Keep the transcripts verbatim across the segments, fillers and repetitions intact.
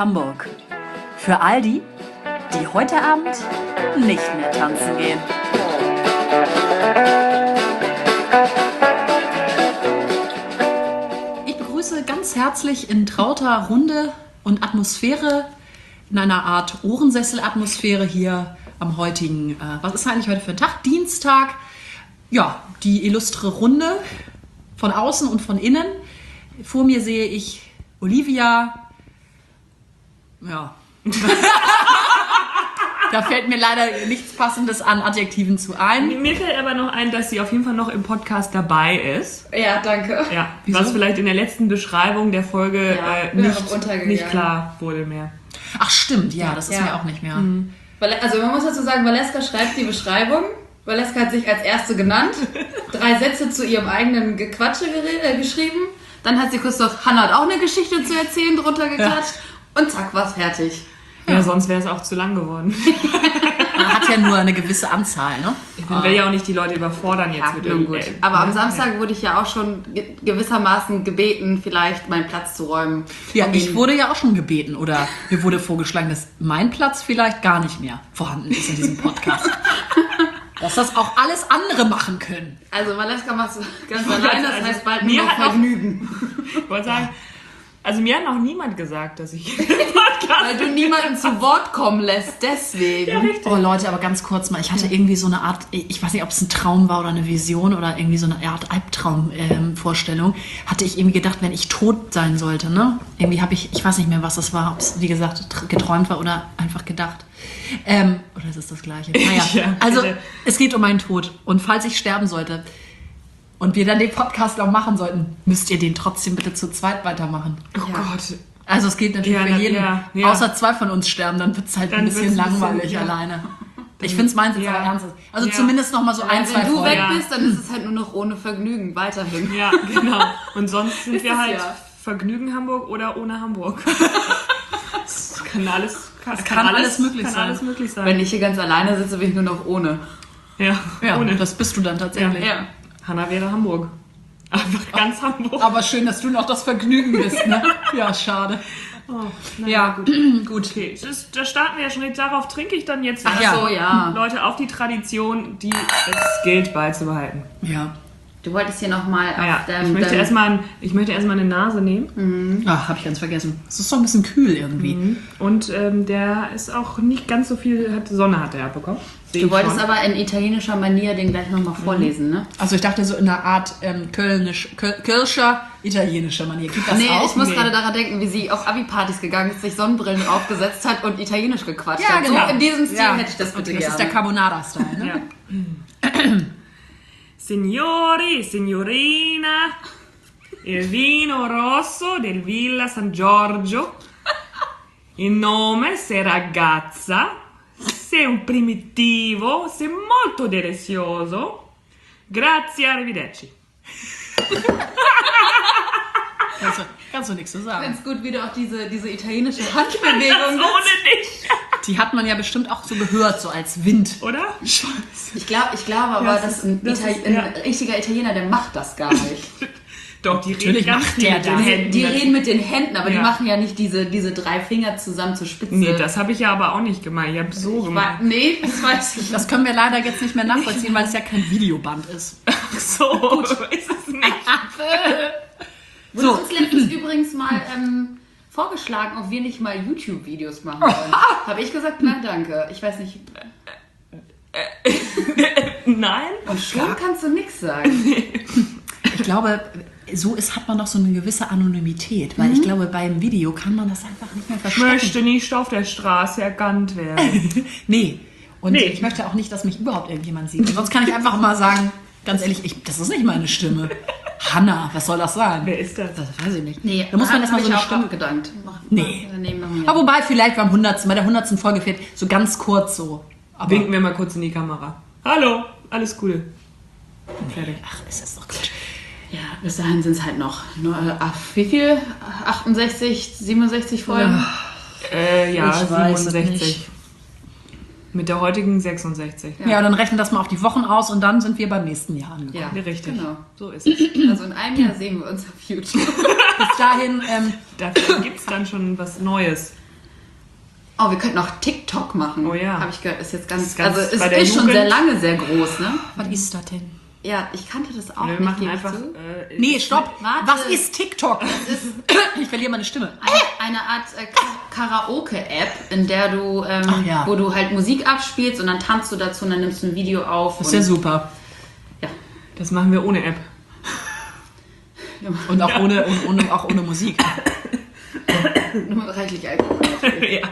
Hamburg. Für all die, die heute Abend nicht mehr tanzen gehen. Ich begrüße ganz herzlich in trauter Runde und Atmosphäre, in einer Art Ohrensessel-Atmosphäre hier am heutigen, äh, was ist eigentlich heute für ein Tag? Dienstag. Ja, die illustre Runde von außen und von innen. Vor mir sehe ich Olivia. Ja. Da fällt mir leider nichts Passendes an Adjektiven zu ein. Mir fällt aber noch ein, dass sie auf jeden Fall noch im Podcast dabei ist. Ja, danke. Ja, Wieso? was vielleicht in der letzten Beschreibung der Folge Ja, äh, ja, nicht, untergegangen. nicht klar wurde mehr. Ach stimmt, ja, das ist Ja. mir auch nicht mehr. Mhm. Also man muss dazu sagen, Valeska schreibt die Beschreibung. Valeska hat sich als Erste genannt, drei Sätze zu ihrem eigenen Gequatsche gere- äh, geschrieben. Dann hat sie kurz noch, Hannah hat auch eine Geschichte zu erzählen, drunter geklatscht. Und zack, war's fertig. Ja, sonst wäre es auch zu lang geworden. Man hat ja nur eine gewisse Anzahl, ne? Ich will ja auch nicht die Leute überfordern jetzt Ja, mit nun gut. irgendwelchen- Aber am Ja. Samstag wurde ich ja auch schon ge- gewissermaßen gebeten, vielleicht meinen Platz zu räumen. Ja, Und ich den- wurde ja auch schon gebeten oder mir wurde vorgeschlagen, dass mein Platz vielleicht gar nicht mehr vorhanden ist in diesem Podcast. Dass das auch alles andere machen können. Also Valeska machst du ganz wollte alleine, das also- heißt bald mir nur noch hat auch- Vergnügen. Ich wollte sagen, also mir hat noch niemand gesagt, dass ich im Podcast Weil du niemanden zu Wort kommen lässt, deswegen. Oh Leute, aber ganz kurz mal, ich hatte irgendwie so eine Art, ich weiß nicht, ob es ein Traum war oder eine Vision oder irgendwie so eine Art Albtraum-Vorstellung, hatte ich irgendwie gedacht, wenn ich tot sein sollte, ne? Irgendwie habe ich, ich weiß nicht mehr, was das war, ob es, wie gesagt, tr- geträumt war oder einfach gedacht. Ähm, oder ist es das Gleiche? Naja, Ja, also bitte. es geht um meinen Tod und falls ich sterben sollte und wir dann den Podcast noch machen sollten, müsst ihr den trotzdem bitte zu zweit weitermachen. Oh Ja. Gott. Also es geht natürlich Ja, für na- jeden, ja, ja. außer zwei von uns sterben, dann wird es halt Dann ein bisschen wird's ein bisschen, langweilig ja. alleine. Ich finde es meins jetzt Ja. aber ernst. Also Ja. zumindest noch mal so ein, Wenn zwei du weg Folgen. Ja. bist, dann ist es halt nur noch ohne Vergnügen weiterhin. Ja, genau. Und sonst sind Ist wir es halt ja. Vergnügen Hamburg oder ohne Hamburg. Das kann alles, kann, kann alles möglich kann sein. alles möglich sein. Wenn ich hier ganz alleine sitze, bin ich nur noch ohne. ja, Ja, ohne. das bist du dann tatsächlich. Ja. Hanna wäre Hamburg. Einfach ganz Hamburg. Aber schön, dass du noch das Vergnügen bist, ne? Ja, schade. Oh, na Ja, gut. gut. Okay, das, da starten wir ja schon. Darauf trinke ich dann jetzt. Ach Ach ja. so, ja. Leute, auf die Tradition, die es gilt beizubehalten. Ja. Du wolltest hier nochmal auf Naja, deinem... ich möchte deinem- erstmal ein- ich möchte erstmal eine Nase nehmen. Ach, hab ich ganz vergessen. Es ist doch ein bisschen kühl irgendwie. Und ähm, der ist auch nicht ganz so viel, hat, Sonne hat er abbekommen. Sehe Du ich wolltest schon. aber in italienischer Manier den gleich nochmal vorlesen, ne? Also ich dachte so in einer Art ähm, Kölnisch, Köl, Kölscher, italienischer Manier. Gibt das Nee, auch? ich muss Nee. gerade daran denken, wie sie auf Abi-Partys gegangen ist, sich Sonnenbrillen aufgesetzt hat und Italienisch gequatscht Ja, hat. genau. So in diesem Stil Ja. hätte ich das bitte Okay, das gerne. ist der Carbonara-Style, ne? Ja. Signori, signorina, il vino rosso del Villa San Giorgio, il nome se ragazza, sei un primitivo, sei molto delizioso, grazie, arrivederci. Kannst du, kannst du nichts zu Ich sagen. find's gut, wie du auch diese, diese italienische Handbewegung Das ohne nicht, Die hat man ja bestimmt auch so gehört, so als Wind. oder? Ich glaube ich glaube aber, Ja, das dass ist- ein, das Itali ist- ein ja. richtiger Italiener, der macht das gar nicht. Doch, die Natürlich reden ganz macht viel der mit den das. Händen. Die reden mit den Händen, aber die Ja. machen ja nicht diese, diese drei Finger zusammen zur Spitze. Nee, das habe ich ja aber auch nicht gemeint. Ich habe so Wa- gemacht. Nee, das weiß ich. Das können wir leider jetzt nicht mehr nachvollziehen, weil es ja kein Videoband ist. Ach so, ist es nicht. Wurde uns letztens übrigens mal ähm, vorgeschlagen, ob wir nicht mal YouTube-Videos machen wollen. Habe ich gesagt, na danke. Ich weiß nicht. Nein? Und schon kannst du nichts sagen. Ich glaube, so ist, hat man doch so eine gewisse Anonymität, weil ich glaube, beim Video kann man das einfach nicht mehr Ich verstecken. möchte nicht auf der Straße erkannt werden. Nee. Und Nee. ich möchte auch nicht, dass mich überhaupt irgendjemand sieht. Und sonst kann ich einfach mal sagen, ganz ehrlich, ich, das ist nicht meine Stimme. Hanna, was soll das sein? Wer ist das? Das weiß ich nicht. Nee, da muss man hab erstmal so eine ich auch Stimme. abgedankt. Mach, Nee. mach daneben noch mehr. Aber wobei, vielleicht beim hundertsten, bei der hundertsten Folge fehlt so ganz kurz so. Aber Winken wir mal kurz in die Kamera. Hallo, alles cool. Fertig. ach, ist das doch Quatsch. Ja, bis dahin sind es halt noch, nur, äh, ach, wie viel? achtundsechzig, siebenundsechzig Folgen? Äh, ja, Ich weiß es siebenundsechzig. nicht. Mit der heutigen sechsundsechzig. Ja. dann rechnen das mal auf die Wochen aus und dann sind wir beim nächsten Jahr angekommen. Ja, Ja, richtig. genau. So ist es. Also in einem Jahr sehen wir uns auf YouTube. Bis dahin, ähm, Dafür gibt es dann schon was Neues. Oh, wir könnten auch TikTok machen. Oh ja. Habe ich gehört, ist jetzt ganz, ist ganz also es bei der ist schon Jugend. sehr lange sehr groß, ne? Was ist das denn? Ja, ich kannte das auch Wir nicht. machen gebe ich einfach... zu. Äh, Nee, stopp. Warte. Was ist TikTok? Ich verliere meine Stimme. Eine, eine Art äh, Ka- Karaoke-App, in der du, ähm, Ach ja. wo du halt Musik abspielst und dann tanzt du dazu und dann nimmst du ein Video auf. Das ist ja und, super. ja. Das machen wir ohne App. Und auch, ohne, und, ohne, auch ohne Musik. Nur reichlich Alkohol. ja.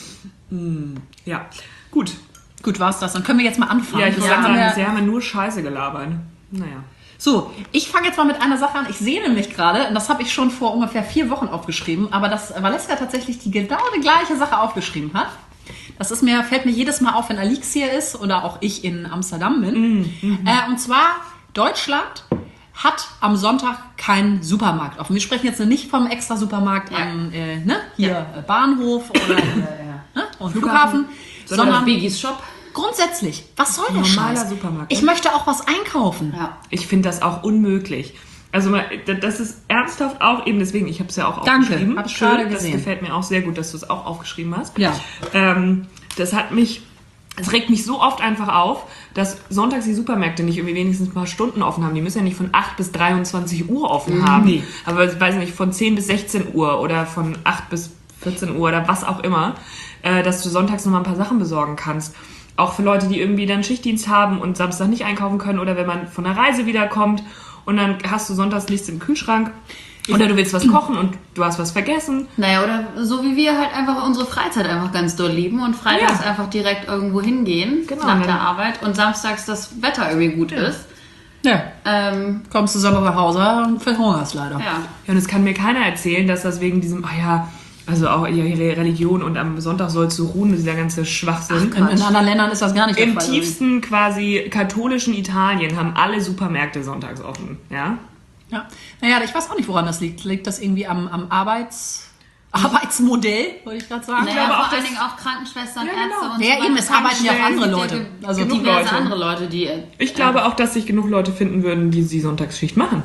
Hm, ja, gut. Gut, war's das. Dann können wir jetzt mal anfangen. Ja, ich muss Bislang sagen, haben wir- bisher haben wir nur Scheiße gelabert. Naja. So, ich fange jetzt mal mit einer Sache an. Ich sehe nämlich gerade, und das habe ich schon vor ungefähr vier Wochen aufgeschrieben, aber dass Valeska tatsächlich die genau die gleiche Sache aufgeschrieben hat. Das ist mir, fällt mir jedes Mal auf, wenn Alix hier ist oder auch ich in Amsterdam bin. Mm, äh, und zwar, Deutschland hat am Sonntag keinen Supermarkt offen. Wir sprechen jetzt nicht vom extra Supermarkt Ja. am äh, ne, hier Ja. äh, Bahnhof oder äh, ne, und Flughafen, Sondern sondern Biggies Shop. grundsätzlich. Was soll der Normaler Scheiß? Supermarkt, Ich ne? möchte auch was einkaufen. Ja. Ich finde das auch unmöglich. Also mal, das ist ernsthaft auch eben deswegen, ich habe es ja auch Danke, aufgeschrieben. hab ich Schön, gerade das gesehen. gefällt mir auch sehr gut, dass du es auch aufgeschrieben hast. Ja. Ähm, das hat mich, es regt mich so oft einfach auf, dass sonntags die Supermärkte nicht irgendwie wenigstens ein paar Stunden offen haben. Die müssen ja nicht von acht bis dreiundzwanzig Uhr offen haben. Nee. Aber ich weiß nicht, von zehn bis sechzehn Uhr oder von acht bis vierzehn Uhr oder was auch immer, äh, dass du sonntags noch mal ein paar Sachen besorgen kannst. Auch für Leute, die irgendwie dann Schichtdienst haben und Samstag nicht einkaufen können oder wenn man von der Reise wiederkommt und dann hast du sonntags nichts im Kühlschrank oder du willst was kochen und du hast was vergessen. Naja, oder so wie wir halt einfach unsere Freizeit einfach ganz doll lieben und freitags Ja. einfach direkt irgendwo hingehen Genau, nach dann- der Arbeit und samstags das Wetter irgendwie gut ist. Ja. Ähm, Kommst du Sonntag nach Hause und verhungerst leider. ja. Ja, und es kann mir keiner erzählen, dass das wegen diesem, ah ja, also auch ihre Religion und am Sonntag sollst du ruhen, dieser ganze Schwachsinn. In, in anderen Ländern ist das gar nicht der Im Fall. tiefsten quasi katholischen Italien haben alle Supermärkte sonntags offen, ja? Ja. Naja, ich weiß auch nicht, woran das liegt. Liegt das irgendwie am, am Arbeits, Arbeitsmodell, wollte ich gerade sagen? Naja, glaube auch, vor allen dass- Dingen auch Krankenschwestern, Ja, genau. Ärzte und Ja, so eben, weiter. es arbeiten ja auch andere Tankstellen, Leute. Also genug genug diverse Leute. andere Leute, die... Ich glaube auch, dass sich genug Leute finden würden, die die Sonntagsschicht machen.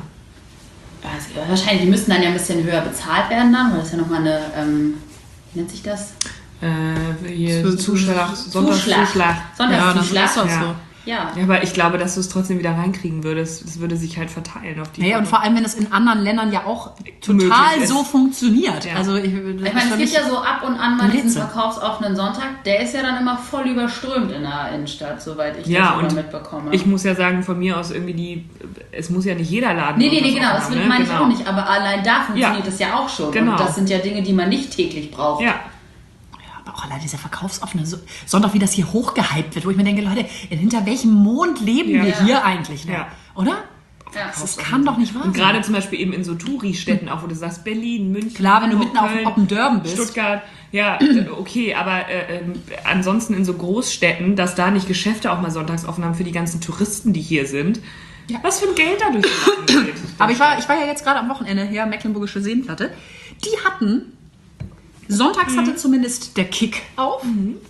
Also, wahrscheinlich, die müssten dann ja ein bisschen höher bezahlt werden dann, weil das ist ja nochmal eine... Ähm, wie nennt sich das? Äh, hier Zu- Zuschlag, Sonntagszuschlag. Ja, das Sonntagszuschlag. ist doch Ja. so. Ja. Ja, aber ich glaube, dass du es trotzdem wieder reinkriegen würdest. Das würde sich halt verteilen auf die Naja, und vor allem, wenn es in anderen Ländern ja auch total Möglich ist. so funktioniert. Ja. Also ich, Ich meine, es gibt ja so ab und an mal ein diesen Rätsel. verkaufsoffenen Sonntag. Der ist ja dann immer voll überströmt in der Innenstadt, soweit ich Ja, das immer und mitbekomme. ich muss ja sagen, von mir aus irgendwie die, es muss ja nicht jeder Laden. nee, nee, nee, sonntags genau, offen das haben, will- ne? meine ich Genau. auch nicht. Aber allein da funktioniert Ja. das ja auch schon. Genau. Und das sind ja Dinge, die man nicht täglich braucht. Ja, Aber auch allein dieser verkaufsoffene So- Sonntag, wie das hier hochgehypt wird, wo ich mir denke, Leute, hinter welchem Mond leben Ja. wir hier eigentlich noch? Ja. Oder? Ja. Das kann doch nicht wahr und sein. gerade zum Beispiel eben in so Touri-Städten auch, wo du sagst, Berlin, München, Klar, wenn du Hamburg, mitten auf, Köln, auf dem Dörben bist. Stuttgart, ja, äh, okay, aber äh, ähm, ansonsten in so Großstädten, dass da nicht Geschäfte auch mal sonntags offen haben für die ganzen Touristen, die hier sind. Ja. Was für ein Geld dadurch geht. Aber ich war, ich war ja jetzt gerade am Wochenende hier, Mecklenburgische Seenplatte. Die hatten, sonntags hatte zumindest der Kick auf.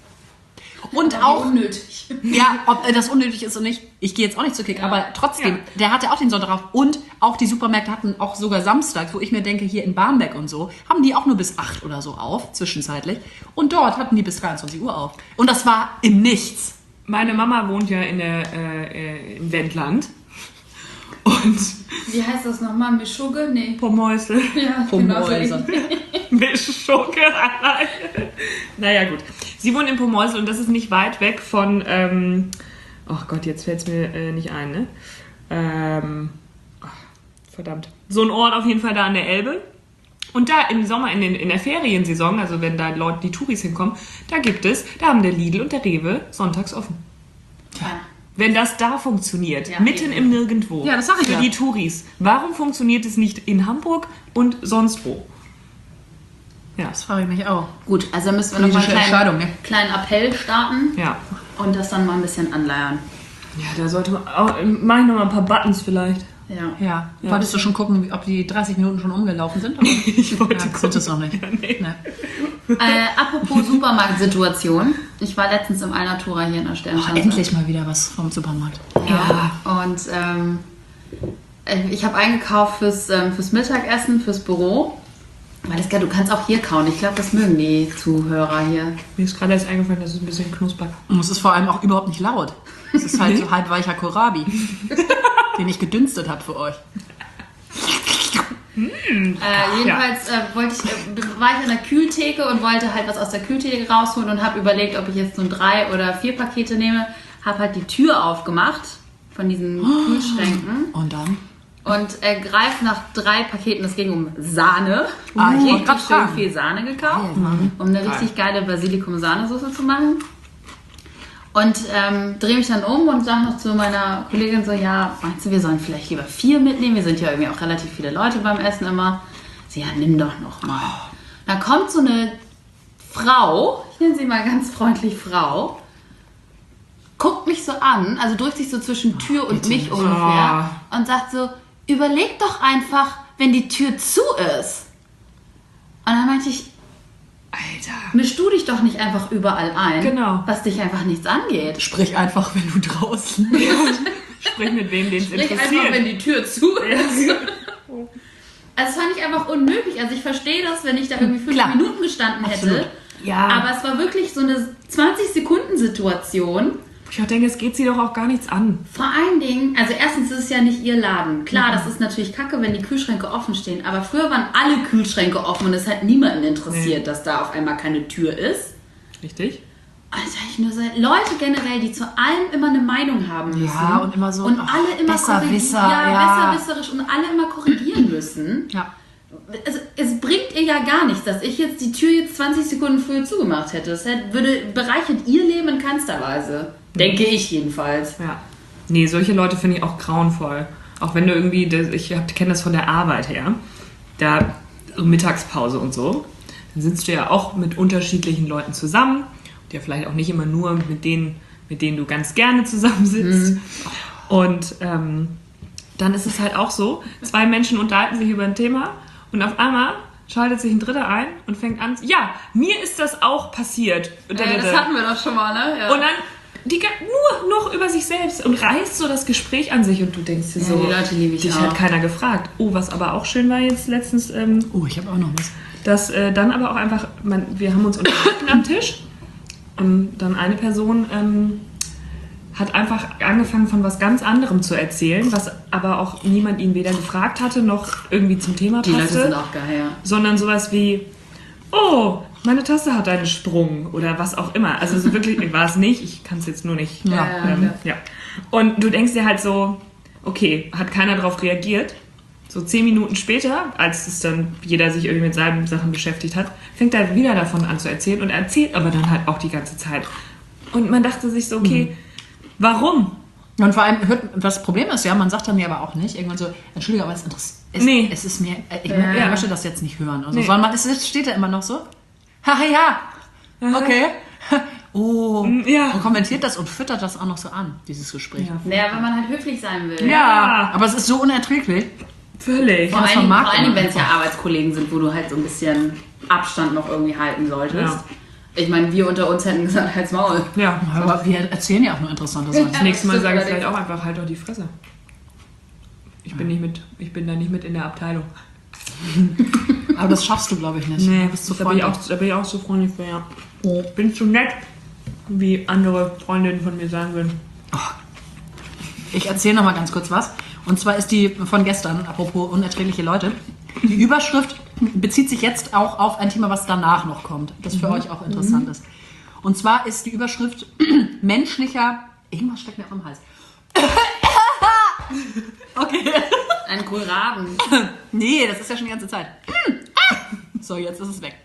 Und Aber auch, wie unnötig. ja, ob äh, das unnötig ist oder nicht, ich gehe jetzt auch nicht zu Kick, Ja. aber trotzdem, Ja. der hatte auch den Sonntag auf. Und auch die Supermärkte hatten auch sogar samstags, wo ich mir denke, hier in Barmbek und so, haben die auch nur bis acht oder so auf, zwischenzeitlich. Und dort hatten die bis dreiundzwanzig Uhr auf. Und das war im Nichts. Meine Mama wohnt ja in der, äh, äh, im Wendland. Und Wie heißt das nochmal? Mischugge? Nee. Pommeusel. Ja, Pommeusel. Mit Schurke. Naja, gut. Sie wohnt in Pomorsel und das ist nicht weit weg von, ähm, oh Gott, jetzt fällt es mir äh, nicht ein, ne? Ähm, ach, verdammt. So ein Ort auf jeden Fall da an der Elbe. Und da im Sommer, in, den, in der Feriensaison, also wenn da Leute, die Touris hinkommen, da gibt es, da haben der Lidl und der Rewe sonntags offen. Ja. Wenn das da funktioniert, Ja, mitten eben. im Nirgendwo, Ja, das sag ich für ja. die Touris, warum funktioniert es nicht in Hamburg und sonst wo? Ja, Das frage ich mich auch. Gut, also müssen wir nochmal einen Politische kleinen, Entscheidung, ne? kleinen Appell starten ja. und das dann mal ein bisschen anleiern. Ja, da sollte man auch, mach ich noch mal ein paar Buttons vielleicht. Ja. Ja. Ja. Wolltest du schon gucken, ob die dreißig Minuten schon umgelaufen sind? Oder? Ich wollte ja, gucken. sind es noch nicht. Ja, nee. Ne. Äh, apropos Supermarktsituation. Ich war letztens im Alnatura hier in der Oh, Sternschanze. endlich mal wieder was vom Supermarkt. Ja. Und ähm, ich habe eingekauft fürs, ähm, fürs Mittagessen, fürs Büro. Valeska, du kannst auch hier kauen. Ich glaube, das mögen die Zuhörer hier. Mir ist gerade erst eingefallen, dass es ein bisschen knusprig. Und es ist vor allem auch überhaupt nicht laut. Es ist halt so halb weicher Kohlrabi, den ich gedünstet habe für euch. Äh, jedenfalls äh, wollte ich, äh, war ich an der Kühltheke und wollte halt was aus der Kühltheke rausholen und habe überlegt, ob ich jetzt nur drei oder vier Pakete nehme. Habe halt die Tür aufgemacht von diesen Kühlschränken. Und dann? Und äh, greife nach drei Paketen, es ging um Sahne. Ah, ich ich wollte habe grad schön fragen. viel Sahne gekauft, Mhm. um eine richtig geile Basilikum-Sahnesoße zu machen. Und ähm, drehe mich dann um und sage noch zu meiner Kollegin so, ja, meinst du, wir sollen vielleicht lieber vier mitnehmen? Wir sind ja irgendwie auch relativ viele Leute beim Essen immer. Sie, ja, nimm doch noch mal. Da kommt so eine Frau, ich nenne sie mal ganz freundlich Frau, guckt mich so an, also drückt sich so zwischen Tür und mich ungefähr und sagt so, überleg doch einfach, wenn die Tür zu ist. Und dann meinte ich, Alter. misch du dich doch nicht einfach überall ein, Genau. was dich einfach nichts angeht. Sprich einfach, wenn du draußen bist. Sprich mit wem, den es Sprich interessiert. einfach, wenn die Tür zu ist. Also das fand ich einfach unmöglich. Also ich verstehe das, wenn ich da irgendwie fünf Klar. Minuten gestanden hätte. Absolut. Ja. Aber es war wirklich so eine zwanzig-Sekunden-Situation. Ich auch denke, es geht sie doch auch gar nichts an. Vor allen Dingen, also erstens ist es ja nicht ihr Laden. Klar, das ist natürlich kacke, wenn die Kühlschränke offen stehen. Aber früher waren alle Kühlschränke offen und es hat niemanden interessiert, Nee. dass da auf einmal keine Tür ist. Richtig? Also ich nur so, Leute generell, die zu allem immer eine Meinung haben müssen. Ja, und immer so, Und ach, alle immer Besserwisser, korrigi- ja, ja. besserwisserisch und alle immer korrigieren müssen. Ja. Also, es bringt ihr ja gar nichts, dass ich jetzt die Tür jetzt zwanzig Sekunden früher zugemacht hätte. Das hätte, würde, bereichert ihr Leben in keinster Weise. Denke ich jedenfalls. Ja. Nee, solche Leute finde ich auch grauenvoll. Auch wenn du irgendwie, das, ich kenne das von der Arbeit her, da so Mittagspause und so, dann sitzt du ja auch mit unterschiedlichen Leuten zusammen, die ja vielleicht auch nicht immer nur mit denen, mit denen du ganz gerne zusammensitzt. Mhm. Und ähm, dann ist es halt auch so, zwei Menschen unterhalten sich über ein Thema und auf einmal schaltet sich ein Dritter ein und fängt an, ja, mir ist das auch passiert. Äh, das hatten wir doch schon mal, ne? Ja. Und dann die ga- nur noch über sich selbst und reißt so das Gespräch an sich und du denkst dir Ja, so, die Leute liebe ich dich auch. hat keiner gefragt. Oh, was aber auch schön war jetzt letztens, ähm, Oh, ich habe auch noch was. dass äh, dann aber auch einfach, man, wir haben uns unterhalten am Tisch und dann eine Person ähm, hat einfach angefangen von was ganz anderem zu erzählen, was aber auch niemand ihn weder gefragt hatte, noch irgendwie zum Thema Die Leute passte, sind auch geil, ja. sondern sowas wie, oh, meine Tasse hat einen Sprung oder was auch immer. Also so wirklich war es nicht, ich kann es jetzt nur nicht. Ja. Ähm, ja. Und du denkst dir halt so, okay, hat keiner darauf reagiert. So zehn Minuten später, als es dann jeder sich irgendwie mit seinen Sachen beschäftigt hat, fängt er wieder davon an zu erzählen und er erzählt aber dann halt auch die ganze Zeit. Und man dachte sich so, okay, warum? Und vor allem, hört, das Problem ist ja, man sagt dann ja aber auch nicht, irgendwann so, Entschuldigung, aber es, interess- es, Nee. es ist mir, äh, ich, Ja. ich möchte das jetzt nicht hören. Also, Nee. sondern man, es ist- steht da immer noch so, haha, ja, okay, oh, Ja. und kommentiert das und füttert das auch noch so an, dieses Gespräch. Ja. Naja, wenn man halt höflich sein will. Ja, aber es ist so unerträglich. Völlig. Vor das allen Dingen, vermag vor allen Dingen, man wenn es ja Arbeitskollegen sind, wo du halt so ein bisschen Abstand noch irgendwie halten solltest. Ja. Ich meine, wir unter uns hätten gesagt, halt's Maul. Ja. Aber wir erzählen ja auch nur interessante Sachen. Das nächste Mal stimmt sage ich allerdings. vielleicht auch einfach, halt doch die Fresse. Ich bin nicht mit, ich bin da nicht mit in der Abteilung. Aber das schaffst du, glaube ich, nicht. Nee, du bist zu da bin, ich freundlich. auch, da bin ich auch zu freundlich für, ja. Bin zu nett, wie andere Freundinnen von mir sagen würden. Ich erzähle noch mal ganz kurz was. Und zwar ist die von gestern, apropos unerträgliche Leute, die Überschrift bezieht sich jetzt auch auf ein Thema, was danach noch kommt, das für euch auch interessant ist. Und zwar ist die Überschrift menschlicher... Irgendwas steckt mir auf dem Hals. Okay. Ein Kohlraben. Nee, das ist ja schon die ganze Zeit. So, jetzt ist es weg.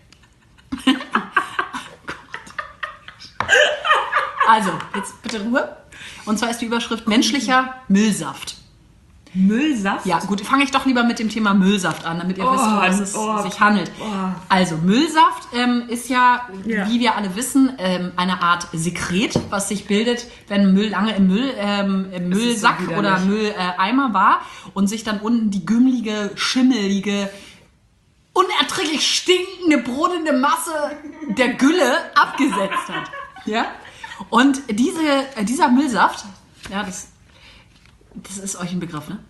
Also, jetzt bitte Ruhe. Und zwar ist die Überschrift menschlicher Müllsaft. Müllsaft? Ja, gut, fange ich doch lieber mit dem Thema Müllsaft an, damit ihr Oh, wisst, um was es oh, sich handelt. oh. Also, Müllsaft ähm, ist ja, Ja. wie wir alle wissen, ähm, eine Art Sekret, was sich bildet, wenn Müll lange im Müll, ähm, im so Müllsack widerlich. oder Mülleimer war und sich dann unten die gümmelige, schimmelige, unerträglich stinkende, brodelnde Masse der Gülle abgesetzt hat. Ja? Und diese, äh, dieser Müllsaft, ja, das, das ist euch ein Begriff, ne?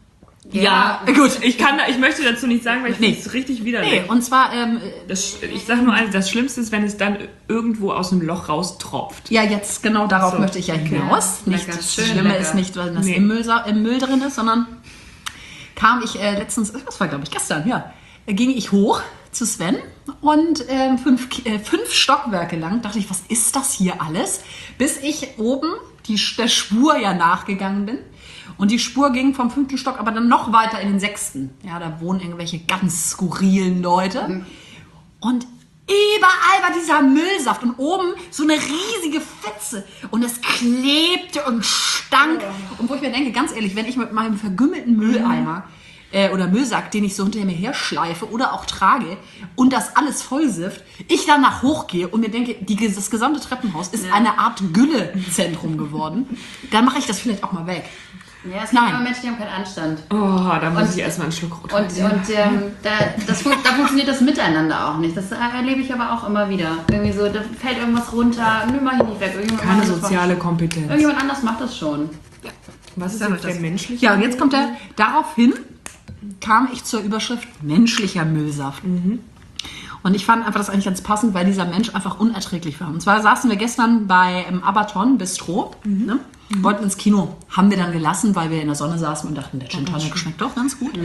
Ja, gut. Ich kann, da, ich möchte dazu nicht sagen, weil ich Nee. finde es richtig widerlich. Nee, und zwar, ähm, Das, ich sage nur eins, das Schlimmste ist, wenn es dann irgendwo aus dem Loch raustropft. ja, jetzt genau darauf So. möchte ich ja hinaus. Ja, Nicht, lecker, das schön Schlimme lecker. ist nicht, weil das Nee. im, Müll, sa- im Müll drin ist, sondern kam ich äh, letztens, das war glaube ich gestern, ja, äh, ging ich hoch zu Sven und ähm, fünf, Ki- äh, fünf Stockwerke lang dachte ich, was ist das hier alles? Bis ich oben die, der Spur ja nachgegangen bin. Und die Spur ging vom fünften Stock aber dann noch weiter in den sechsten. Ja, da wohnen irgendwelche ganz skurrilen Leute. Und überall war dieser Müllsaft und oben so eine riesige Pfütze. Und es klebte und stank. Und wo ich mir denke, ganz ehrlich, wenn ich mit meinem vergümmelten Mülleimer äh, oder Müllsack, den ich so hinter mir herschleife oder auch trage und das alles vollsifft, ich danach hochgehe und mir denke, die, das gesamte Treppenhaus ist eine Art Güllezentrum geworden, dann mache ich das vielleicht auch mal weg. Ja, es gibt Nein. immer Menschen, die haben keinen Anstand. Oh, da muss Und- ich erstmal einen Schluck rot Und, und ähm, da, das, fun- da funktioniert das Miteinander auch nicht. Das erlebe ich aber auch immer wieder. Irgendwie so, da fällt irgendwas runter, nö, mach ich nicht weg. Irgendjemand Keine macht das soziale schon. Kompetenz. Irgendjemand anders macht das schon. Was ist Sag jetzt euch der menschliche? Ja, und jetzt kommt er, daraufhin kam ich zur Überschrift menschlicher Müllsaft. Und ich fand einfach das eigentlich ganz passend, weil dieser Mensch einfach unerträglich war. Und zwar saßen wir gestern bei ähm, Abaton Bistro, ne? Wollten ins Kino. Haben wir dann gelassen, weil wir in der Sonne saßen und dachten, der Gin Tonic schmeckt doch ganz gut.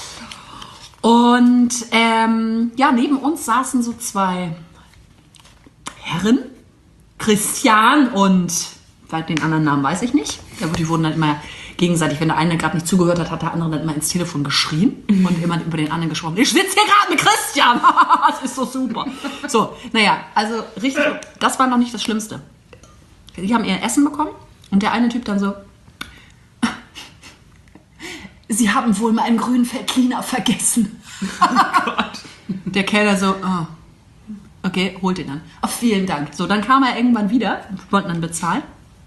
Und ähm, ja, neben uns saßen so zwei Herren, Christian und weil den anderen Namen weiß ich nicht. Ja, gut, die wurden dann immer gegenseitig, wenn der eine gerade nicht zugehört hat, hat der andere dann immer ins Telefon geschrien und immer über den anderen gesprochen. Ich sitze hier gerade mit Christian. Das ist so super. So, naja, also richtig, das war noch nicht das Schlimmste. Die haben ihr Essen bekommen und der eine Typ dann so, Sie haben wohl meinen Grünfeld Cleaner vergessen. Oh Gott. Der Kellner so, oh, okay, holt ihn dann. Oh, vielen Dank. So, dann kam er irgendwann wieder, wollten dann bezahlen.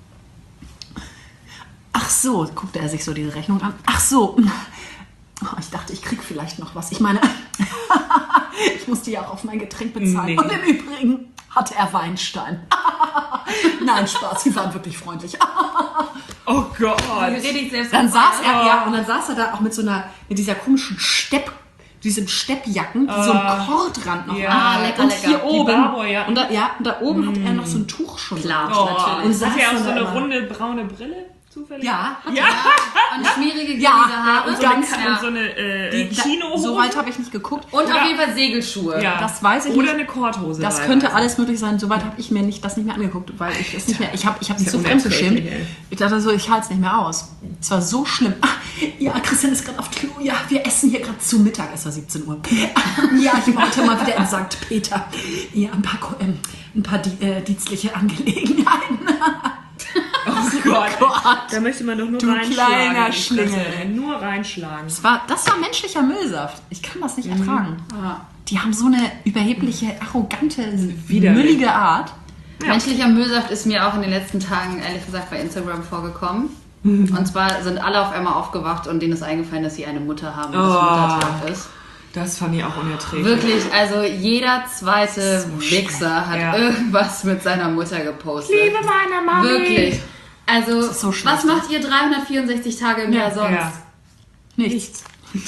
Ach so, guckte er sich so diese Rechnung an. Ach so, oh, ich dachte, ich krieg vielleicht noch was. Ich meine, ich musste ja auch auf mein Getränk bezahlen. Nee. Und im Übrigen hatte er Weinstein. Nein, Spaß, sie waren wirklich freundlich. Oh Gott. Wie rede ich selbst Dann vom saß Feuer? er, ja, und dann saß er da auch mit so einer, mit dieser komischen Stepp, diesem Steppjacken, die so einen Kordrand noch Ja. haben. Ah, lecker, und lecker. hier Die oben, Barbour, ja. und da, ja, und da oben hat er noch so ein Tuch schon. Klar, dran. Oh, natürlich. Und und saß hat ja auch dann so eine immer. runde braune Brille zufällig? Ja, hat Ja. Und schmierige, Ja, gellige Haare. und Und so eine, Ganz, Ka- ja. und so eine äh, die, Chinohose. so weit habe ich nicht geguckt. Und Oder- auf jeden Fall Segelschuhe. Ja. Das weiß ich Oder nicht. eine Korthose. Das teilweise. könnte alles möglich sein. Soweit habe ich mir nicht, das nicht mehr angeguckt, weil ich es nicht mehr. Ich habe ich hab mich ist so ja fremdgeschämt. unerträglich, ey. Ich dachte so, ich halte es nicht mehr aus. Es war so schlimm. Ah, ja, Christian ist gerade auf Klo. Ja, wir essen hier gerade zu Mittag. Es war siebzehn Uhr. Ja, ich war heute mal wieder in Sankt Peter. Ja, ein paar, Ko- ähm, ein paar die, äh, dienstliche Angelegenheiten. Oh Gott. Gott. Da möchte man doch nur Du reinschlagen. kleiner in die Fresse, Schlingel. ey. Nur reinschlagen. Das war, das war menschlicher Müllsaft. Ich kann das nicht ertragen. Ja. Die haben so eine überhebliche, arrogante, Widerlich. müllige Art. Menschlicher Müllsaft ist mir auch in den letzten Tagen, ehrlich gesagt, bei Instagram vorgekommen. Und zwar sind alle auf einmal aufgewacht und denen ist eingefallen, dass sie eine Mutter haben und es Oh. Muttertag ist. Das fand ich auch unerträglich. Wirklich, also jeder zweite Wichser hat Ja. irgendwas mit seiner Mutter gepostet. Liebe meiner Mami. Wirklich. Also, ist so schlecht, was macht ihr dreihundertvierundsechzig Tage im Jahr sonst? Ja. Nichts.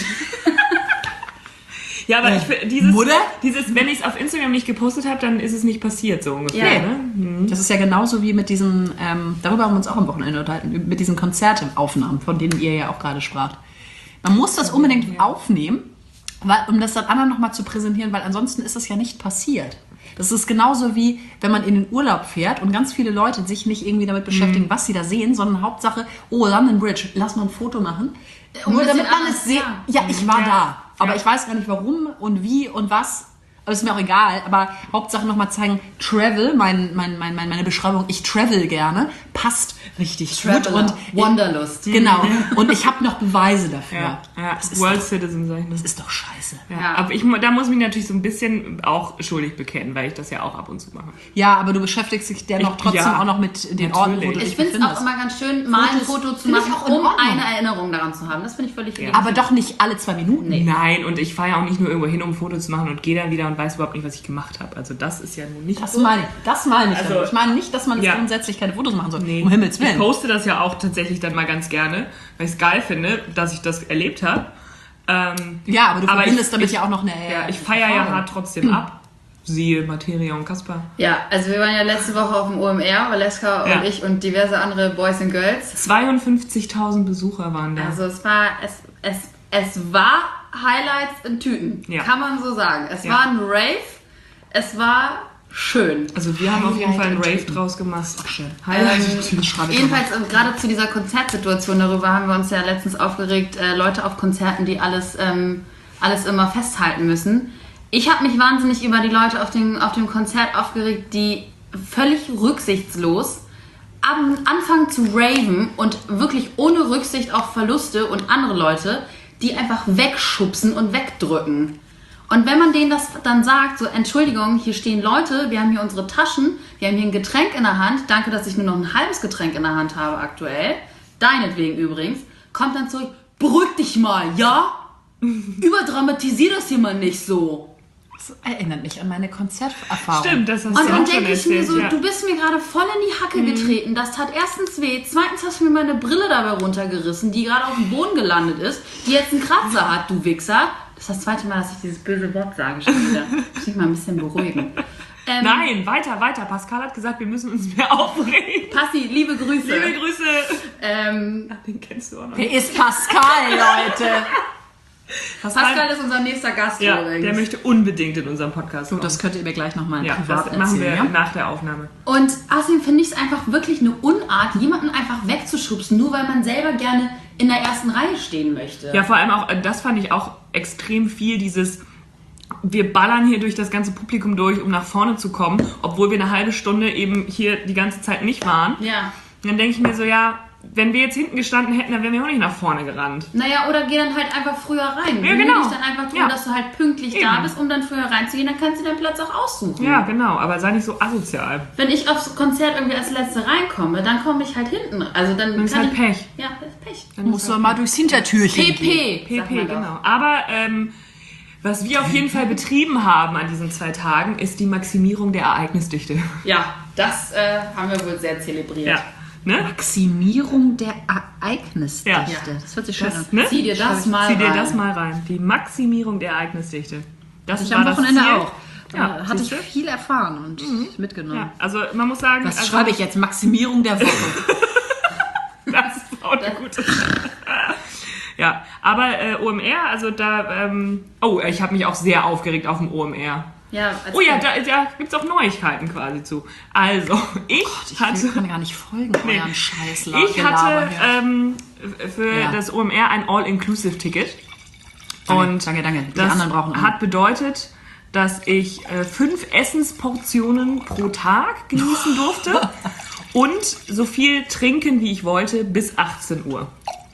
Ja, aber ich finde, dieses, Mutter? dieses, wenn ich es auf Instagram nicht gepostet habe, dann ist es nicht passiert, so ungefähr. Ja. Ne? Das ist ja genauso wie mit diesen, ähm, darüber haben wir uns auch am Wochenende unterhalten, mit diesen Konzerteaufnahmen, von denen ihr ja auch gerade spracht. Man muss das unbedingt aufnehmen, weil, um das dann anderen nochmal zu präsentieren, weil ansonsten ist das ja nicht passiert. Das ist genauso wie, wenn man in den Urlaub fährt und ganz viele Leute sich nicht irgendwie damit beschäftigen, was sie da sehen, sondern Hauptsache, oh, London Bridge, lass mal ein Foto machen. Um Nur ein damit bisschen man alles- es sieht. ja. Ja, ich war Ja. da. Aber Ja. ich weiß gar nicht warum und wie und was. Aber ist mir auch egal. Aber Hauptsache nochmal zeigen, Travel, mein, mein, mein, meine Beschreibung, ich travel gerne, passt richtig gut. Traveler, Und Wanderlust. genau. Und ich habe noch Beweise dafür. Ja, ja. Das ist World doch, Citizen, sag ich das nur. ist doch scheiße. Ja. Ja. Aber ich, mu- da muss ich mich natürlich so ein bisschen auch schuldig bekennen, weil ich das ja auch ab und zu mache. Ja, aber du beschäftigst dich dennoch Ich- trotzdem ja, auch noch mit den Orten, wo du natürlich. dich Ich finde es befindest. auch immer ganz schön, mal ein Fotos Foto zu finde ich machen, auch in um Ordnung. eine Erinnerung daran zu haben. Das finde ich völlig legitim. Aber doch nicht alle zwei Minuten. Nee. Nein, und ich fahre ja auch nicht nur irgendwo hin, um ein Foto zu machen und gehe dann wieder und weiß überhaupt nicht, was ich gemacht habe. Also das ist ja nun nicht Das so. meine ich. Das meine ich. Also- Also, ich meine nicht, dass man jetzt Ja. grundsätzlich keine Fotos machen soll. Nee. nee. Um Himmels Willen. Ich poste das ja auch tatsächlich dann mal ganz gerne, weil ich es geil finde, dass ich das erlebt habe. Ähm, Ja, aber du aber verbindest ich- damit ich- ja auch noch eine. ja, ich feiere ja hart trotzdem ab. Siehe Materia und Kaspar. Ja, also wir waren ja letzte Woche auf dem O M R, Valeska Ja. und ich und diverse andere Boys and Girls. zweiundfünfzigtausend Besucher waren da. Also es war, es, es, es war Highlights in Tüten, Ja. kann man so sagen. Es Ja. war ein Rave, es war schön. Also wir haben auf jeden Fall einen Highlight Rave in draus gemacht. Auch schön. Highlight Ähm, in Tüten. schreibe ich Jedenfalls ähm, gerade zu dieser Konzertsituation, darüber haben wir uns ja letztens aufgeregt, äh, Leute auf Konzerten, die alles, ähm, alles immer festhalten müssen. Ich habe mich wahnsinnig über die Leute auf dem, auf dem Konzert aufgeregt, die völlig rücksichtslos am anfangen zu raven und wirklich ohne Rücksicht auf Verluste und andere Leute, die einfach wegschubsen und wegdrücken. Und wenn man denen das dann sagt, so Entschuldigung, hier stehen Leute, wir haben hier unsere Taschen, wir haben hier ein Getränk in der Hand, danke, dass ich nur noch ein halbes Getränk in der Hand habe aktuell, deinetwegen übrigens, kommt dann zurück, beruhig dich mal, ja? Überdramatisier das hier mal nicht so. Das erinnert mich an meine Konzerterfahrung. Stimmt, das hast Und du dann auch schon denke ich mir erzählt. so, ja. du bist mir gerade voll in die Hacke getreten. Das tat erstens weh. Zweitens hast du mir meine Brille dabei runtergerissen, die gerade auf dem Boden gelandet ist, die jetzt einen Kratzer hat, du Wichser. Das ist das zweite Mal, dass ich dieses böse Wort sage schon wieder. Muss ich mal ein bisschen beruhigen. Ähm, Nein, weiter, weiter. Pascal hat gesagt, wir müssen uns mehr aufregen. Passi, liebe Grüße. Liebe Grüße. Ähm, Ach, den kennst du auch noch. Wer ist Pascal, Leute? Pascal ist unser nächster Gast Ja, übrigens. der möchte unbedingt in unserem Podcast Und kommen. das könnt ihr mir gleich nochmal ja, privat das machen wir erzählen, ja? nach der Aufnahme. Und außerdem finde ich es einfach wirklich eine Unart, jemanden einfach wegzuschubsen, nur weil man selber gerne in der ersten Reihe stehen möchte. Ja, vor allem auch, äh, das fand ich auch extrem viel, dieses, wir ballern hier durch das ganze Publikum durch, um nach vorne zu kommen, obwohl wir eine halbe Stunde eben hier die ganze Zeit nicht waren. Ja. Und dann denke ich mir so, ja, wenn wir jetzt hinten gestanden hätten, dann wären wir auch nicht nach vorne gerannt. Naja, oder geh dann halt einfach früher rein. Ja, Bemühe genau. dich dann einfach darum, Ja. dass du halt pünktlich Eben. da bist, um dann früher reinzugehen, dann kannst du deinen Platz auch aussuchen. Ja, genau, aber sei nicht so asozial. Wenn ich aufs Konzert irgendwie als Letzte reinkomme, dann komme ich halt hinten. Also dann Dann ist kann halt ich, Pech. Ja, das ist Pech. Dann Musst ist du halt mal durchs Hintertürchen P gehen. P. sagt P P, man doch. genau. Aber ähm, was wir auf jeden Fall betrieben haben an diesen zwei Tagen, ist die Maximierung der Ereignisdichte. Ja, das äh, haben wir wohl sehr zelebriert. Ja. Ne? Maximierung der Ereignisdichte. Ja. Das hört sich schön an. Das, ne? Zieh dir das mal Zieh dir rein. das mal rein. Die Maximierung der Ereignisdichte. Das Ich war am das Wochenende Ziel. auch. Da Ja, hatte ich siehst du? viel erfahren und mitgenommen. Ja, also man muss sagen, Was also, schreibe ich jetzt? Maximierung der Woche. Das ist auch eine gute. Ja, aber äh, O M R, also da, ähm, oh, ich habe mich auch sehr aufgeregt auf dem O M R. Ja, als Oh ja, da, da gibt es auch Neuigkeiten quasi zu. Also, ich Ich hatte... kann gar nicht folgen, Nee. eurem Scheiß. Ich hatte ähm, für Ja. das O M R ein All-Inclusive-Ticket. Danke, Und danke, danke. Die das anderen brauchen auch. hat bedeutet, dass ich äh, fünf Essensportionen pro Tag genießen durfte und so viel trinken, wie ich wollte, bis achtzehn Uhr.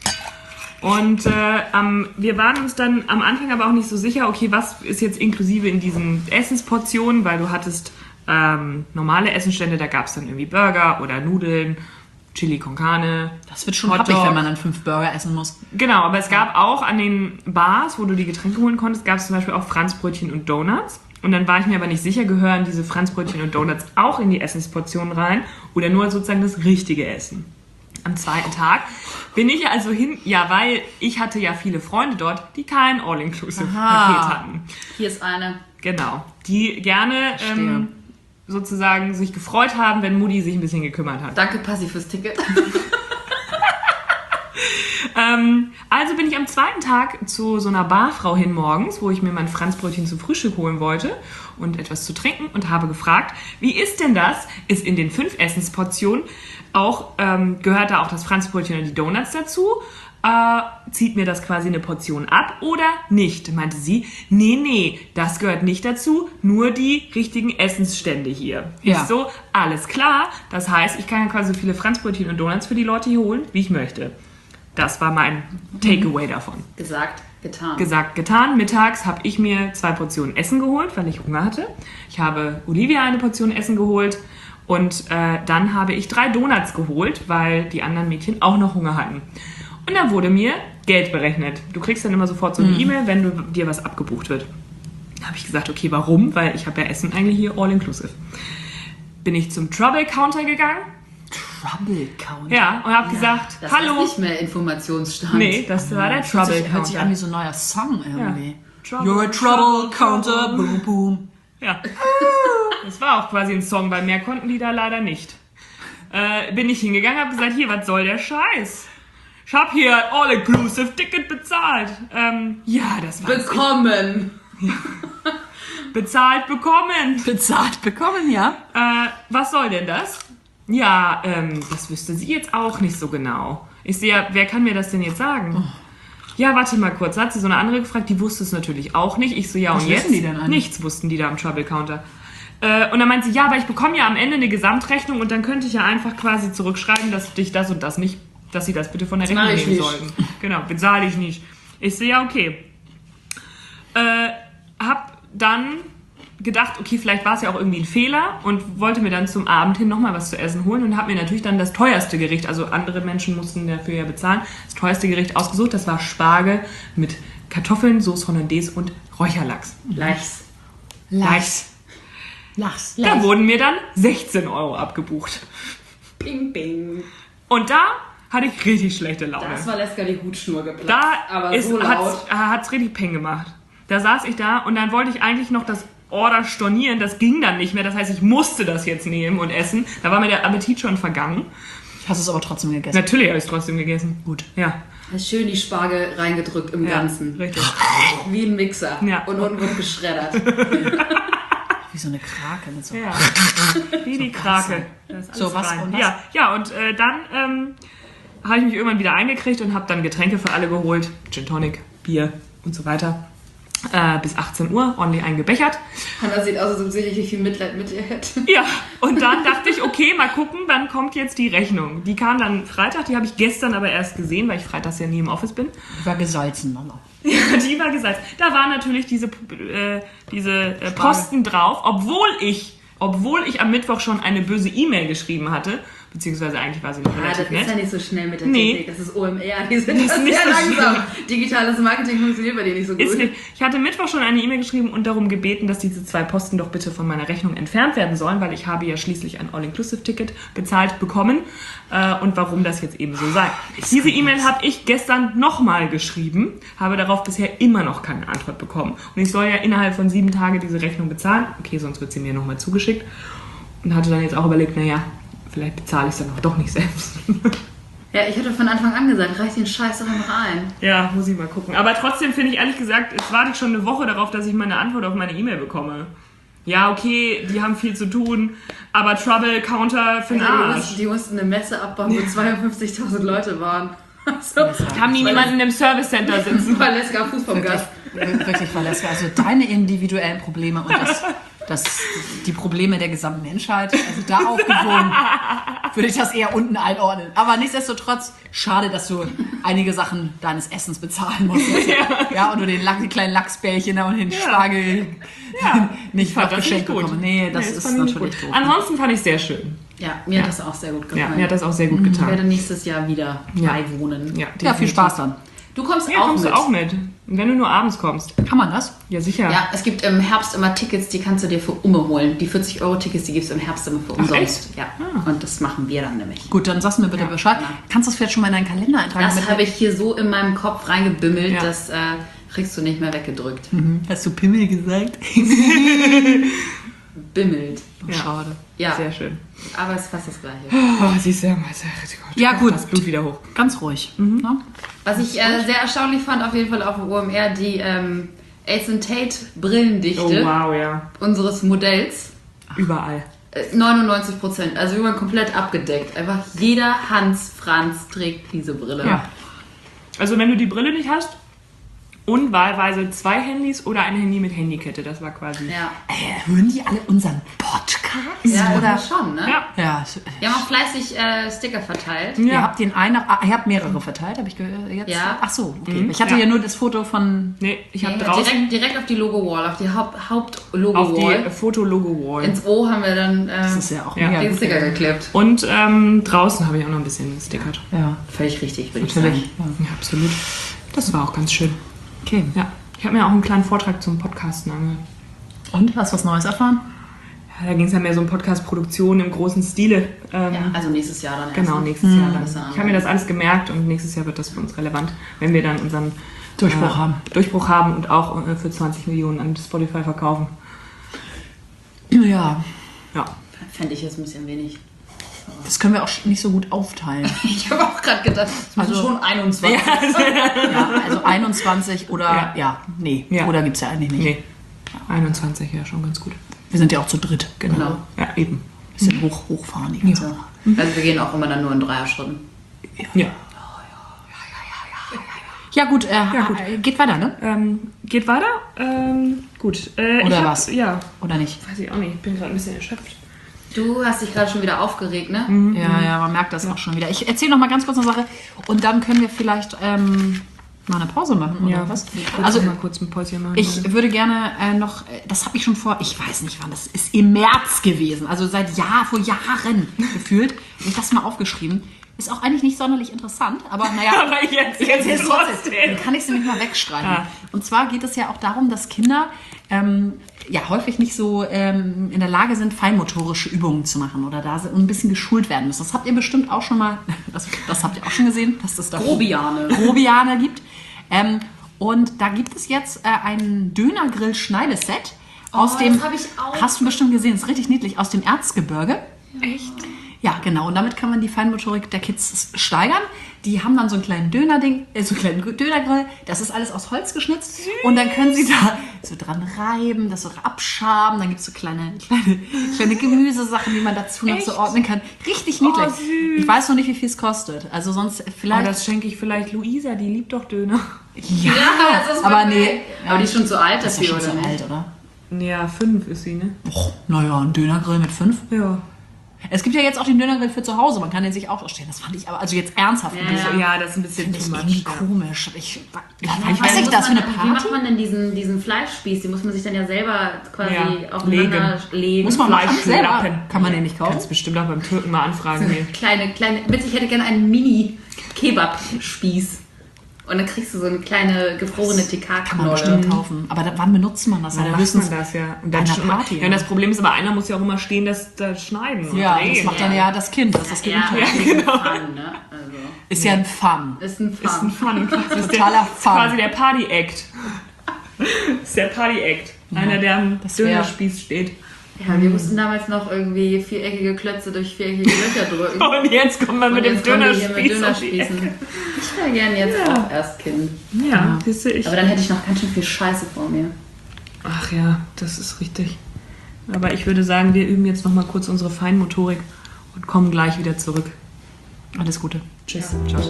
Und äh, am, wir waren uns dann am Anfang aber auch nicht so sicher, okay, was ist jetzt inklusive in diesen Essensportionen, weil du hattest ähm, normale Essenstände, da gab es dann irgendwie Burger oder Nudeln, Chili con Carne. Das wird schon Hotdog. happig, wenn man dann fünf Burger essen muss. Genau, aber es gab auch an den Bars, wo du die Getränke holen konntest, gab es zum Beispiel auch Franzbrötchen und Donuts. Und dann war ich mir aber nicht sicher, gehören diese Franzbrötchen und Donuts auch in die Essensportionen rein oder nur sozusagen das richtige Essen. Am zweiten Tag bin ich also hin, ja, weil ich hatte ja viele Freunde dort, die kein All-Inclusive-Paket Aha. hatten. Hier ist eine. Genau, die gerne ähm, sozusagen sich gefreut haben, wenn Mutti sich ein bisschen gekümmert hat. Danke, Passi, fürs Ticket. Ähm, also bin ich am zweiten Tag zu so einer Barfrau hin morgens, wo ich mir mein Franzbrötchen zum Frühstück holen wollte und etwas zu trinken und habe gefragt, wie ist denn das? Ist in den fünf Essensportionen auch, ähm, gehört da auch das Franzbrötchen und die Donuts dazu? Äh, zieht mir das quasi eine Portion ab oder nicht? Meinte sie, nee, nee, das gehört nicht dazu, nur die richtigen Essensstände hier. Ja. Ich so, alles klar, das heißt, ich kann ja quasi so viele Franzbrötchen und Donuts für die Leute hier holen, wie ich möchte. Das war mein Takeaway davon. Gesagt, getan. Gesagt, getan. Mittags habe ich mir zwei Portionen Essen geholt, weil ich Hunger hatte. Ich habe Olivia eine Portion Essen geholt und äh, dann habe ich drei Donuts geholt, weil die anderen Mädchen auch noch Hunger hatten. Und dann wurde mir Geld berechnet. Du kriegst dann immer sofort so eine E-Mail, wenn du, dir was abgebucht wird. Da habe ich gesagt, okay, warum? Weil ich habe ja Essen eigentlich hier all inclusive. Bin ich zum Trouble Counter gegangen. Trouble Counter. Ja, und habe gesagt, Das hallo. ist nicht mehr Informationsstand. Nee, das war der Hört Trouble sich, hört sich an wie Counter. so ein neuer Song irgendwie. Trouble, You're a Trouble Counter, boom, boom. Ja. Das war auch quasi ein Song, weil mehr konnten die da leider nicht. Äh, bin ich hingegangen, habe gesagt, hier, was soll der Scheiß? Ich habe hier ein All-Inclusive-Ticket bezahlt. Ähm, ja, das war Bekommen. bezahlt bekommen. Bezahlt bekommen, ja. Äh, was soll denn das? Ja, ähm, das wüsste sie jetzt auch nicht so genau. Ich sehe, ja, wer kann mir das denn jetzt sagen? Oh. Ja, warte mal kurz. Hat sie so eine andere gefragt, die wusste es natürlich auch nicht. Ich so, ja, Was und jetzt? wissen die denn eigentlich? Nichts wussten die da am Trouble Counter. Äh, und dann meinte sie, ja, aber ich bekomme ja am Ende eine Gesamtrechnung und dann könnte ich ja einfach quasi zurückschreiben, dass dich das und das nicht, dass sie das bitte von der Das Rechnung mach ich nehmen nicht. sollten. Genau, bezahle ich nicht. Ich so, ja, okay. Äh, hab dann gedacht, okay, vielleicht war es ja auch irgendwie ein Fehler und wollte mir dann zum Abend hin nochmal was zu essen holen und habe mir natürlich dann das teuerste Gericht, also andere Menschen mussten dafür ja bezahlen, das teuerste Gericht ausgesucht. Das war Spargel mit Kartoffeln, Sauce Hollandaise und Räucherlachs. Lachs. Lachs. Lachs. Da wurden mir dann sechzehn Euro abgebucht. Bing, bing. Und da hatte ich richtig schlechte Laune. Das war Leska die Hutschnur geplatzt. Da aber ist, so laut. hat's, äh, hat's richtig Peng gemacht. Da saß ich da und dann wollte ich eigentlich noch das Order stornieren. Das ging dann nicht mehr. Das heißt, ich musste das jetzt nehmen und essen. Da war mir der Appetit schon vergangen. Hast du es aber trotzdem gegessen? Natürlich habe ich es trotzdem gegessen. Gut. Ja. Hast schön die Spargel reingedrückt im Ja, Ganzen. richtig. Wie ein Mixer. Ja. Und unten wird geschreddert. Wie so eine Krake mit so. Ja. Wie die Krake. Da ist alles So, was rein. und was? Ja, ja, und äh, dann ähm, habe ich mich irgendwann wieder eingekriegt und habe dann Getränke für alle geholt. Gin Tonic, Bier und so weiter. Äh, bis achtzehn Uhr ordentlich eingebechert. Hanna sieht aus, als ob sie richtig viel Mitleid mit ihr hätte. Ja, und dann dachte ich, okay, mal gucken, wann kommt jetzt die Rechnung. Die kam dann Freitag, die habe ich gestern aber erst gesehen, weil ich freitags ja nie im Office bin. Die war gesalzen, Mama. Ja, die war gesagt. Da war natürlich diese, äh, diese äh, Posten drauf, obwohl ich, obwohl ich am Mittwoch schon eine böse E-Mail geschrieben hatte, beziehungsweise eigentlich war sie noch Ja, relativ das nett. ist ja nicht so schnell mit der Nee. Technik. Das ist O M R. Die sind Das das ist nicht sehr so langsam. Digitales Marketing funktioniert bei dir nicht so gut. Ist nicht. Ich hatte Mittwoch schon eine E-Mail geschrieben und darum gebeten, dass diese zwei Posten doch bitte von meiner Rechnung entfernt werden sollen, weil ich habe ja schließlich ein All-Inclusive-Ticket bezahlt bekommen äh, und warum das jetzt eben so sei. Diese E-Mail habe ich gestern nochmal geschrieben, habe darauf bisher immer noch keine Antwort bekommen. Und ich soll ja innerhalb von sieben Tagen diese Rechnung bezahlen. Okay, sonst wird sie mir nochmal zugeschickt. Und hatte dann jetzt auch überlegt, naja, vielleicht bezahle ich es dann auch doch nicht selbst. Ja, ich hatte von Anfang an gesagt, reich den Scheiß doch einfach ein. Ja, muss ich mal gucken. Aber trotzdem finde ich ehrlich gesagt, jetzt warte ich schon eine Woche darauf, dass ich meine Antwort auf meine E-Mail bekomme. Ja, okay, die haben viel zu tun, aber Trouble Counter für den Die Arsch. mussten, die mussten eine Messe abbauen, wo zweiundfünfzigtausend Leute waren. Also, Haben die niemanden im Service Center sitzen? weil Leska Fuß vom Gast. Wirklich, Valeska. Also deine individuellen Probleme und das, das, die Probleme der gesamten Menschheit, also da aufgewogen, würde ich das eher unten einordnen. Aber nichtsdestotrotz, schade, dass du einige Sachen deines Essens bezahlen musstest. Ja, ja und du den Lach, die kleinen Lachsbällchen da und den Spargel Ja, nicht fand noch das geschenkt nicht gut. bekommen. Nee, das Nee, ist fand ich nicht natürlich gut. doof. Ansonsten fand ich es sehr schön. Ja, mir hat das auch sehr gut Ja, gefallen. mir hat das auch sehr gut Ich werde getan. nächstes Jahr wieder Ja. beiwohnen. Ja, Ja, viel Spaß dann. Du kommst Ja, auch kommst mit. du auch mit. Und wenn du nur abends kommst. Kann man das? Ja, sicher. Ja, es gibt im Herbst immer Tickets, die kannst du dir für Umme holen. Die vierzig Euro Tickets, die gibt es im Herbst immer für umsonst. Ja, und das machen wir dann nämlich. Gut, dann sagst du mir bitte Bescheid. ja. Kannst du das vielleicht schon mal in deinen Kalender eintragen? Das damit- habe ich hier so in meinem Kopf reingebimmelt, Ja. das äh, kriegst du nicht mehr weggedrückt. Mhm. Hast du Pimmel gesagt? Bimmelt. Oh, schade. Ja, Sehr schön. aber es ist fast das Gleiche. Oh, siehst du, ja, Gott, Ja, gut. Das Blut wieder hoch. Ganz ruhig. Ne? Was ich äh, sehr erstaunlich fand, auf jeden Fall auf dem O M R, die ähm, Ace Tate Brillendichte Oh, wow, ja. unseres Modells. Überall. Äh, neunundneunzig Prozent, also wir waren komplett abgedeckt. Einfach jeder Hans Franz trägt diese Brille. Ja. Also wenn du die Brille nicht hast und wahlweise zwei Handys oder ein Handy mit Handykette, das war quasi... Ja, Äh, hören die alle unseren Podcast? ja Oder? oder schon, ne? Ja. Ja. Wir haben auch fleißig äh, Sticker verteilt. Ihr Ja. habt den einen, ah, ihr habt mehrere verteilt, habe ich gehört. Jetzt? Ja. Ach so, okay. Mhm. Ich hatte Ja. ja nur das Foto von. Nee, ich habe Nee, draußen direkt, direkt auf die Logo-Wall, auf die Haupt- auf Haupt-Logo-Wall. die Foto-Logo-Wall. Ins O haben wir dann äh, Das ist ja auch Ja. mega den gut. Sticker geklebt. Und ähm, draußen habe ich auch noch ein bisschen gestickert. Ja, Völlig richtig, würde ich natürlich. sagen. Ja. Ja, absolut. Das war auch ganz schön. Okay. Ja. Ich habe mir auch einen kleinen Vortrag zum Podcasten angehört. Und hast du was Neues erfahren? Da ging es ja mehr so um Podcast-Produktion im großen Stile. Ähm, Ja, also nächstes Jahr dann erst. Genau, ne? nächstes Mhm. Jahr dann. Ich habe mir das alles gemerkt und nächstes Jahr wird das für uns relevant, wenn wir dann unseren Durchbruch äh, haben. Durchbruch haben und auch äh, für zwanzig Millionen an Spotify verkaufen. Ja, Ja. Fände ich jetzt ein bisschen wenig. das können wir auch nicht so gut aufteilen. Ich habe auch gerade gedacht, es müssen Also- schon einundzwanzig. Ja, also einundzwanzig oder, ja, Ja. nee, Ja. oder gibt es ja eigentlich nicht. Nee. einundzwanzig, ja, schon ganz gut. Wir sind ja auch zu dritt. Genau. Ja, eben. Bisschen hoch, hochfahren die ganze Sache. Also wir gehen auch immer dann nur in Dreierschritten. Ja. Ja gut, äh, Ja, gut. äh, geht weiter, ne? Ähm, geht weiter? Ähm, gut. Äh, Oder ich hab, was? Ja, Oder nicht? weiß ich auch nicht. Ich bin gerade ein bisschen erschöpft. Du hast dich gerade schon wieder aufgeregt, ne? Ja, ja, man merkt das auch schon wieder. Ich erzähle noch mal ganz kurz eine Sache und dann können wir vielleicht ähm, mal eine Pause machen oder was? Also Also mal kurz ein Päuschen machen. ich würde gerne äh, noch, äh, das habe ich schon vor, ich weiß nicht wann, das ist im März gewesen, also seit Jahr, vor Jahren gefühlt, habe ich das mal aufgeschrieben. Ist auch eigentlich nicht sonderlich interessant, aber naja, Aber ich erzähl's ich erzähl's trotzdem. trotzdem. Dann kann ich es nämlich mal wegschreiben. Ja. Und zwar geht es ja auch darum, dass Kinder ähm, ja häufig nicht so ähm, in der Lage sind, feinmotorische Übungen zu machen oder da ein bisschen geschult werden müssen. Das habt ihr bestimmt auch schon mal, das, das habt ihr auch schon gesehen, dass es da Grobiane. Grobiane gibt. Ähm, und da gibt es jetzt äh, ein Dönergrill-Schneideset aus Oh, dem, das hab ich auch. hast du bestimmt gesehen, ist richtig niedlich, aus dem Erzgebirge. Echt? Ja, genau. Und damit kann man die Feinmotorik der Kids steigern. Die haben dann so einen kleinen Dönerding, äh, so einen kleinen Dönergrill. Das ist alles aus Holz geschnitzt. Und dann können sie da so dran reiben, das so abschaben. Dann gibt es so kleine, kleine, kleine Gemüsesachen, die man dazu noch so Echt? ordnen kann. Richtig niedlich. süß. Ich weiß noch nicht, wie viel es kostet. Also sonst Aber vielleicht... das schenke ich vielleicht Luisa, die liebt doch Döner. ja, das ist aber voll nee. geil. Aber die ist schon zu alt Das ist ja dafür, schon oder so nicht? alt, oder? Ja, fünf ist sie, ne? Och, naja, ein Dönergrill mit fünf. Ja. Es gibt ja jetzt auch den Dönergrill für zu Hause. Man kann den sich auch ausstellen. Das fand ich aber, also jetzt ernsthaft. Ja, nicht so- Ja, das ist ein bisschen Finde ich too irgendwie much. Ja. komisch. Ich, ich, Ja, weiß vor nicht, allem das für muss eine man- Wie macht Party? man denn diesen, diesen Fleischspieß? Den muss man sich dann ja selber quasi Ja, aufeinander legen. Muss man machen selber. Fleischlappen. Kann man den nicht kaufen? Kannst bestimmt auch beim Türken mal anfragen hier. Kleine, kleine, bitte, ich hätte gerne einen Mini-Kebab-Spieß. Und dann kriegst du so eine kleine gefrorene Kann man bestimmt T K-Knolle. kaufen. Aber da, wann benutzt man das? Dann Ja, macht höchstens- man das, ja. Und bei dann einer schon immer, Party, ja, ja. und das Problem ist aber, einer muss ja auch immer stehen, das, das schneiden und Ja, drehen. das macht dann ja das Kind, das das Ja, gewinnt ja, hat. ist ein Fun, ne? Also, Ist ja ein Fun. ist ein Fun. Ist ein Fun. Das ist Totaler der, Fun. quasi der Party-Act. Das ist der Party-Act. Einer, der am das wär- Dönerspieß steht. Ja, wir mussten damals noch irgendwie viereckige Klötze durch viereckige Löcher drücken. Und jetzt kommt man mit Und dem jetzt kommen wir hier Dönerspieß mit um die Ecke. Dönerspießen. Ich wäre gern jetzt auch erst Kind. Ja, siehst du, ich. Aber dann hätte ich noch ganz schön viel Scheiße vor mir. Ach ja, das ist richtig. Aber ich würde sagen, wir üben jetzt noch mal kurz unsere Feinmotorik und kommen gleich wieder zurück. Alles Gute. Tschüss. Ciao.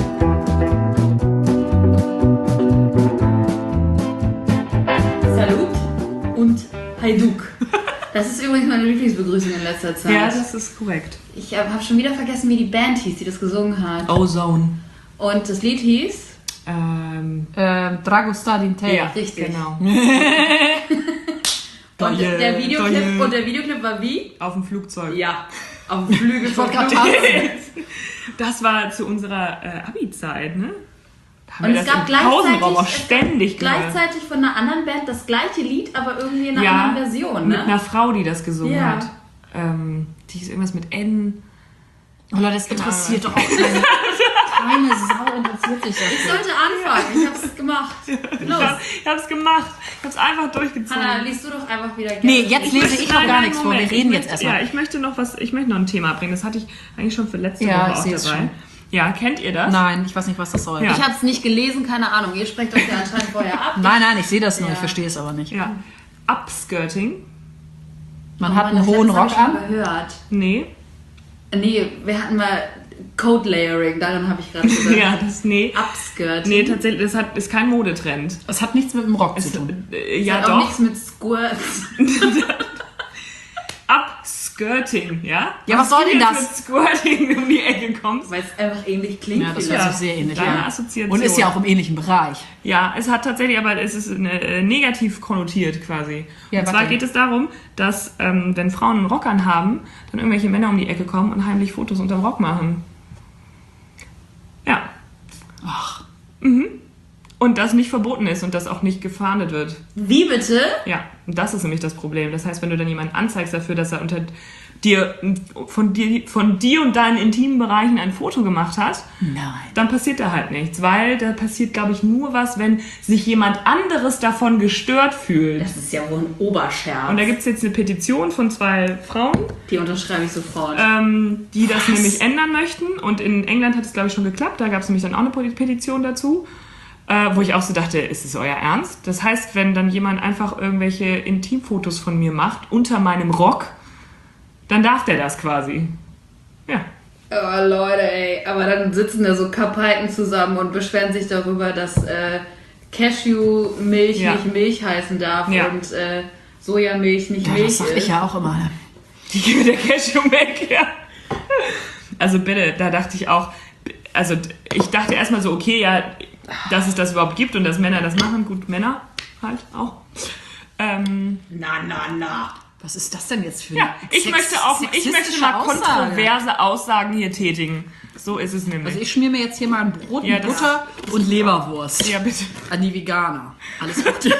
Salut und Hajduk. Das ist übrigens meine Lieblingsbegrüßung in letzter Zeit. Ja, das ist korrekt. ich habe hab schon wieder vergessen, wie die Band hieß, die das gesungen hat. Ozone. Und das Lied hieß... Ähm, Ähm, Dragosta din Te. ja, richtig. genau. Und Geil, der, Videoclip, geil. und der Videoclip war wie? Auf dem Flugzeug. Ja, auf dem Flügel von grad Knopf. Das war zu unserer äh, Abi-Zeit, ne? Da haben Und wir es das gab im Pausenraum auch gleichzeitig, ständig es gab gehört. gleichzeitig von einer anderen Band das gleiche Lied, aber irgendwie in einer Ja, anderen Version. mit Ne? einer Frau, die das gesungen Ja. hat. Ähm, die ist irgendwas mit N. Oh Leute, das interessiert doch auch keine, keine Sau interessiert sich Ich das. sollte anfangen, ich hab's gemacht. Los. Ich hab's gemacht. Ich hab's einfach durchgezogen. Hanna, liest du doch einfach wieder gerne. Nee, jetzt lese ich noch Nein, gar nein, nichts vor. Wir Moment. reden Ich jetzt möchte, erstmal. Ja, ich möchte noch was, ich möchte noch ein Thema bringen. Das hatte ich eigentlich schon für letzte Ja, Woche ich auch sehe es dabei. schon. Ja, kennt ihr das? Nein, ich weiß nicht, was das soll. Ja. Ich hab's nicht gelesen, keine Ahnung. Ihr sprecht das ja anscheinend vorher ab. Nein, nein, ich sehe das nur, Ja. ich verstehe es aber nicht. Ja. Upskirting. Man Oh hat Mann, einen das hohen letzte hab Rock ich mal an. gehört. Nee. Nee, wir hatten mal Code Layering, daran habe ich gerade gedacht. Ja, das, nee. Upskirt. Nee, tatsächlich, das hat, ist kein Modetrend. Es hat nichts mit dem Rock Es, zu tun. äh, Ja, ja, hat auch doch. nichts mit Squirts. Upskirting, ja? Ja, was soll denn du das? jetzt mit Squirting um die Ecke kommst. Weil es einfach ähnlich klingt. Ja, das vielleicht. hört sich sehr ähnlich Deine an. Assoziation. Und ist ja auch im ähnlichen Bereich. Ja, es hat tatsächlich, aber es ist eine, äh, negativ konnotiert quasi. Ja, und zwar warte. geht es darum, dass ähm, wenn Frauen einen Rock anhaben, dann irgendwelche Männer um die Ecke kommen und heimlich Fotos unterm Rock machen. Ja. Ach. und das nicht verboten ist und das auch nicht gefahndet wird. Wie bitte? Ja, und das ist nämlich das Problem. Das heißt, wenn du dann jemanden anzeigst dafür, dass er unter dir von dir, von dir und deinen intimen Bereichen ein Foto gemacht hat, Nein. dann passiert da halt nichts. Weil da passiert, glaube ich, nur was, wenn sich jemand anderes davon gestört fühlt. Das ist ja wohl ein Oberscherz. Und da gibt es jetzt eine Petition von zwei Frauen, Die unterschreibe ich sofort. ähm, die das Was? nämlich ändern möchten. Und in England hat es, glaube ich, schon geklappt. Da gab es nämlich dann auch eine Petition dazu. Äh, wo ich auch so dachte, ist es euer Ernst? Das heißt, wenn dann jemand einfach irgendwelche Intimfotos von mir macht, unter meinem Rock, dann darf der das quasi. Ja. Oh Leute, ey. Aber dann sitzen da so Kapeiten zusammen und beschweren sich darüber, dass äh, Cashewmilch Ja. nicht Milch heißen darf Ja. und äh, Sojamilch nicht Ja, Milch das sag ist. ich ja auch immer. Ne? Die gebe der Cashew weg, ja. Also bitte, da dachte ich auch, also ich dachte erstmal so, okay, ja, dass es das überhaupt gibt und dass Männer das machen. Gut, Männer halt auch. Ähm, Na, na, na. Was ist das denn jetzt für ja, ich sex- möchte auch, ich möchte sexistische mal Aussage? kontroverse Aussagen hier tätigen. So ist es nämlich. Also ich schmier mir jetzt hier mal ein Brot Ja, mit das- Butter und Leberwurst. ja, bitte. An die Veganer. Alles gut.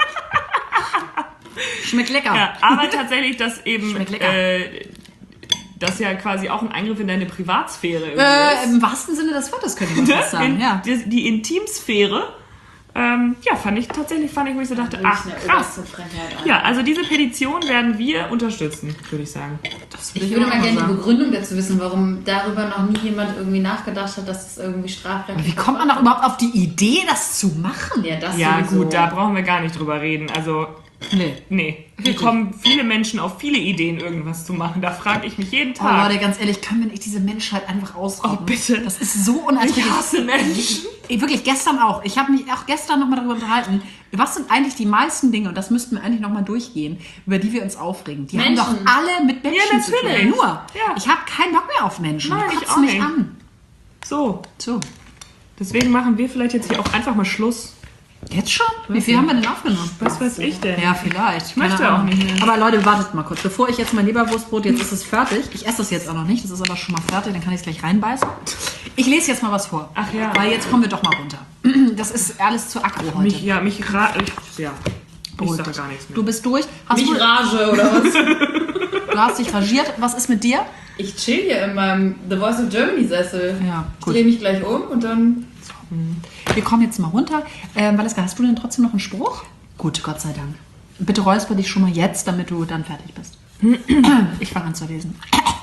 Schmeckt lecker. Ja, aber tatsächlich, dass eben Schmeckt lecker. äh, das ja quasi auch ein Eingriff in deine Privatsphäre irgendwie Äh, ist. Im wahrsten Sinne des Wortes könnte man fast sagen, in, ja. die, die Intimsphäre. Ähm, ja, fand ich tatsächlich, fand ich, wo ich so dachte, ach krass. Ja, also diese Petition werden wir unterstützen, würde ich sagen. Das Ich würde mal gerne die sagen. Begründung dazu wissen, warum darüber noch nie jemand irgendwie nachgedacht hat, dass es irgendwie strafrechtlich Wie kommt man doch überhaupt auf die Idee, das zu machen? Ja, das Ja, sowieso. gut, da brauchen wir gar nicht drüber reden. Also, Nee. nee. Hier kommen viele Menschen auf viele Ideen, irgendwas zu machen. Da frage ich mich jeden Oh Tag. Leute, ganz ehrlich, können wir nicht diese Menschheit einfach ausrotten? Oh, bitte. Das ist so unerträglich. Ich hasse Menschen. Ey, wirklich, gestern auch. Ich habe mich auch gestern nochmal darüber unterhalten. Was sind eigentlich die meisten Dinge, und das müssten wir eigentlich nochmal durchgehen, über die wir uns aufregen? Die Menschen. haben doch alle mit Menschen Ja, zu tun. natürlich. Nur, Ja. ich habe keinen Bock mehr auf Menschen. Nein, Die ich kotzen auch mich nicht. an. So, So, deswegen machen wir vielleicht jetzt hier auch einfach mal Schluss. jetzt schon? Wie viel haben wir denn aufgenommen? Was weiß ich denn? Ja, vielleicht. Ich möchte auch nicht mehr. Aber Leute, wartet mal kurz. Bevor ich jetzt mein Leberwurstbrot, jetzt ist es fertig. Ich esse das jetzt auch noch nicht. Das ist aber schon mal fertig. Dann kann ich es gleich reinbeißen. Ich lese jetzt mal was vor. Ach ja. Weil jetzt kommen wir doch mal runter. Das ist alles zu aggro heute. Mich, ja, mich ra ich, ja. Ich Beruhig sage dich. gar nichts mehr. Du bist durch. Hast Mich du, Rage oder was? du hast dich rangiert. Was ist mit dir? Ich chill hier in meinem The Voice of Germany Sessel. Ja, Ich gut. drehe mich gleich um und dann... Wir kommen jetzt mal runter. Ähm, Valeska, hast du denn trotzdem noch einen Spruch? Gut, Gott sei Dank. Bitte räusper dich schon mal jetzt, damit du dann fertig bist. Ich fange an zu lesen.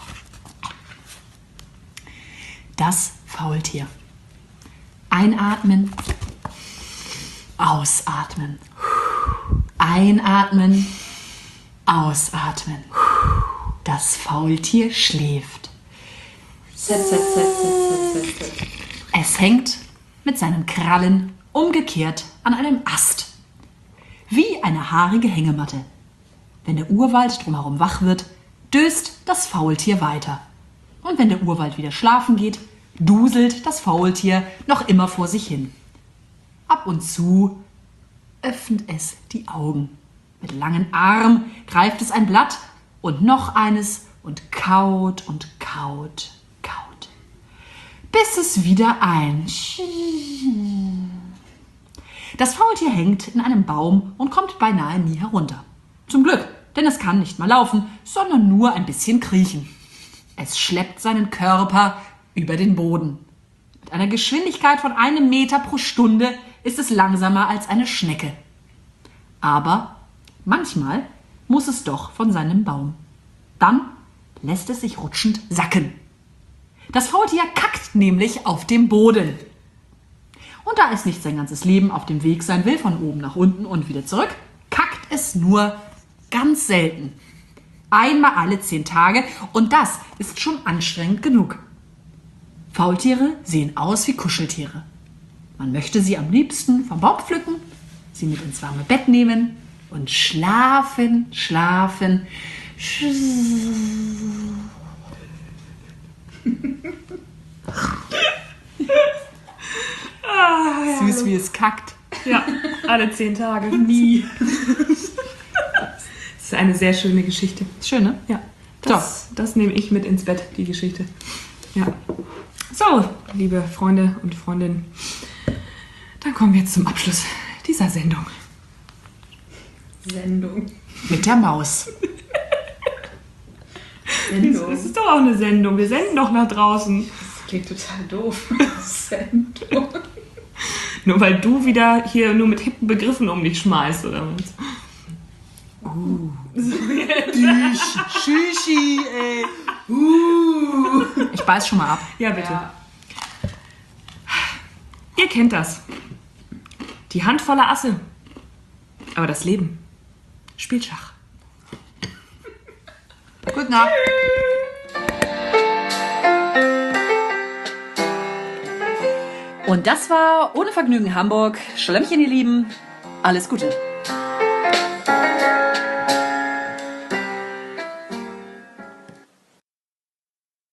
Das Faultier. Einatmen. Ausatmen. Einatmen. Ausatmen. Das Faultier schläft. Z, Z, Z, Z, Z, Z, Z. Es hängt mit seinen Krallen umgekehrt an einem Ast. Wie eine haarige Hängematte. Wenn der Urwald drumherum wach wird, döst das Faultier weiter. Und wenn der Urwald wieder schlafen geht, duselt das Faultier noch immer vor sich hin. Ab und zu öffnet es die Augen. Mit langen Armen greift es ein Blatt und noch eines und kaut und kaut, kaut. Bis es wieder ein... Das Faultier hängt in einem Baum und kommt beinahe nie herunter. Zum Glück, denn es kann nicht mal laufen, sondern nur ein bisschen kriechen. Es schleppt seinen Körper über den Boden. Mit einer Geschwindigkeit von einem Meter pro Stunde ist es langsamer als eine Schnecke. Aber manchmal muss es doch von seinem Baum. Dann lässt es sich rutschend sacken. Das Faultier kackt nämlich auf dem Boden. Und da es nicht sein ganzes Leben auf dem Weg sein will, von oben nach unten und wieder zurück, kackt es nur ganz selten. Einmal alle zehn Tage und das ist schon anstrengend genug. Faultiere sehen aus wie Kuscheltiere. Man möchte sie am liebsten vom Baum pflücken, sie mit ins warme Bett nehmen und schlafen, schlafen. Ah, ja. Süß wie es kackt. Ja, alle zehn Tage. Nie. Das ist eine sehr schöne Geschichte. Schön, ne? Ja, das, das nehme ich mit ins Bett, die Geschichte. Ja. So, liebe Freunde und Freundinnen, dann kommen wir jetzt zum Abschluss dieser Sendung. Sendung. Mit der Maus. Sendung. Das ist doch auch eine Sendung. Wir senden doch nach draußen. Das klingt total doof. Sendung. Nur weil du wieder hier nur mit hippen Begriffen um dich schmeißt, oder was? Schüschi, ey. Uh. Ich beiß schon mal ab. Ja, bitte. Ja. Ihr kennt das. Die Hand voller Asse. Aber das Leben spielt Schach. Gute Nacht. Und das war Ohne Vergnügen Hamburg. Schlemmchen, ihr Lieben. Alles Gute.